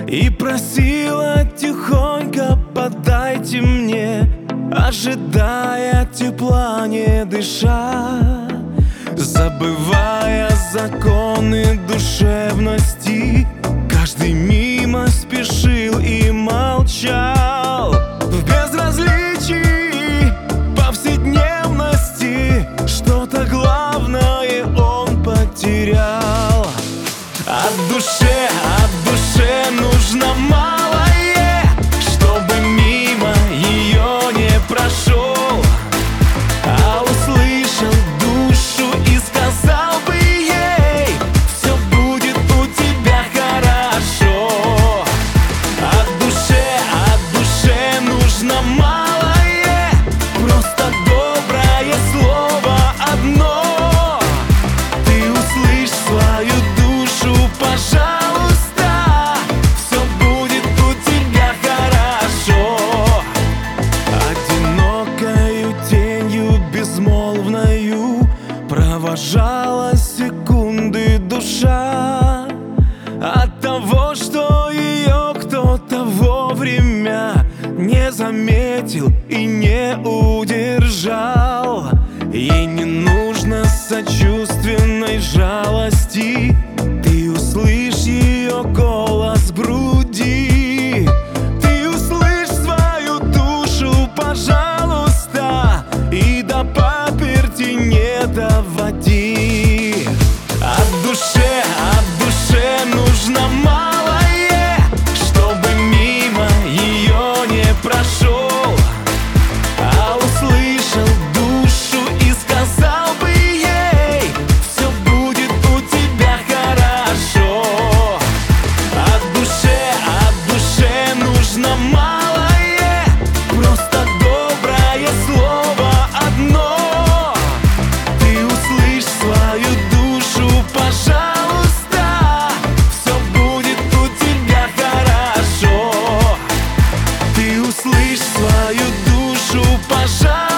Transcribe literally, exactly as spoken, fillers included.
и просила тихонько: подайте мне, ожидая тепла, не дыша, забывая законы душевности. Каждый мимо спешил и молчал. В безразличии повседневности что-то главное он потерял. От душе, от душе нужно малое, чтобы мимо ее не прошел, а услышал душу и сказал бы ей: все будет у тебя хорошо. От душе, от душе нужно малое, просто доброе слово одно. Ты услышь свою душу, пожалуйста, все будет у тебя хорошо. Одинокою тенью безмолвною провожала секунды душа от того, что ее кто-то вовремя не заметил и не удержал. Ей не нужно сочувственной жалости, ты услышь ее голос в груди. Ты услышь свою душу, пожалуйста, и до паперти не доводи. От душе, от душе нужно малое, чтобы мимо ее не прошел, а услышал душу и сказал бы ей: все будет у тебя хорошо. От душе, от душе нужно малое, просто доброе слово одно. Ты услышь свою душу, пожалуйста, все будет у тебя хорошо. Ты услышь свою душу, пожалуйста.